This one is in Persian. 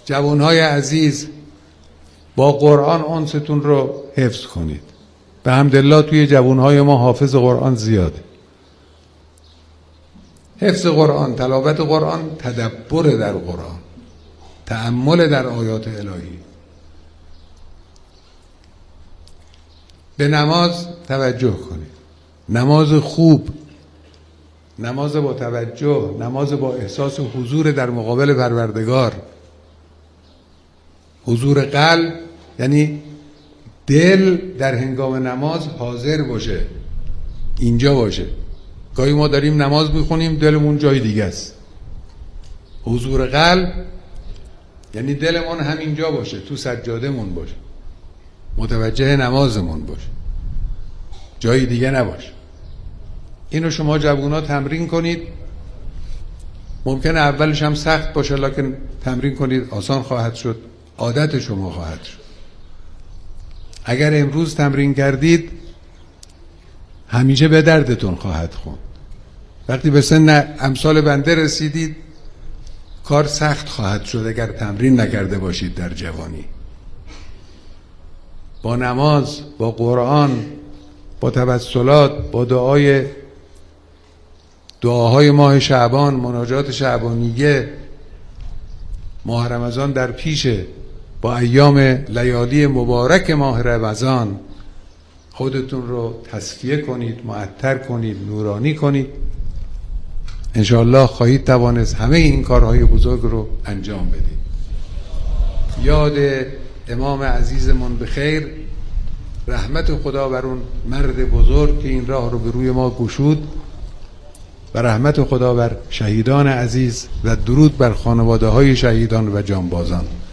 جوانهای عزیز با قرآن انستون رو حفظ کنید. به حمدالله توی جوانهای ما حافظ قرآن زیاده. حفظ قرآن، تلاوت قرآن، تدبر در قرآن، تأمل در آیات الهی. به نماز توجه کنید. نماز خوب، نماز با توجه، نماز با احساس حضور در مقابل پروردگار. حضور قلب یعنی دل در هنگام نماز حاضر باشه، اینجا باشه. گاهی ما داریم نماز میخونیم دلمون جای دیگه است. حضور قلب یعنی دلمون همینجا باشه، تو سجادهمون باشه، متوجه نمازمون باشه، جای دیگه نباشه. اینو شما جوونا تمرین کنید. ممکنه اولش هم سخت باشه، لکن تمرین کنید آسان خواهد شد، عادت شما خواهد شد. اگر امروز تمرین کردید همیشه به دردتون خواهد خوند. وقتی به سن امثال بنده رسیدید کار سخت خواهد شد اگر تمرین نکرده باشید در جوانی. با نماز، با قرآن، با توسلات، با دعاهای ماه شعبان، مناجات شعبانیه، ماه رمضان در پیشه، با ایام لیالی مبارک ماه رمضان خودتون رو تصفیه کنید، معطر کنید، نورانی کنید. انشاءالله خواهید توانست همه این کارهای بزرگ رو انجام بدید. یاد امام عزیزمون به خیر، رحمت خدا بر اون مرد بزرگ که این راه رو به روی ما گشود و رحمت خدا بر شهیدان عزیز و درود بر خانواده های شهیدان و جانبازان.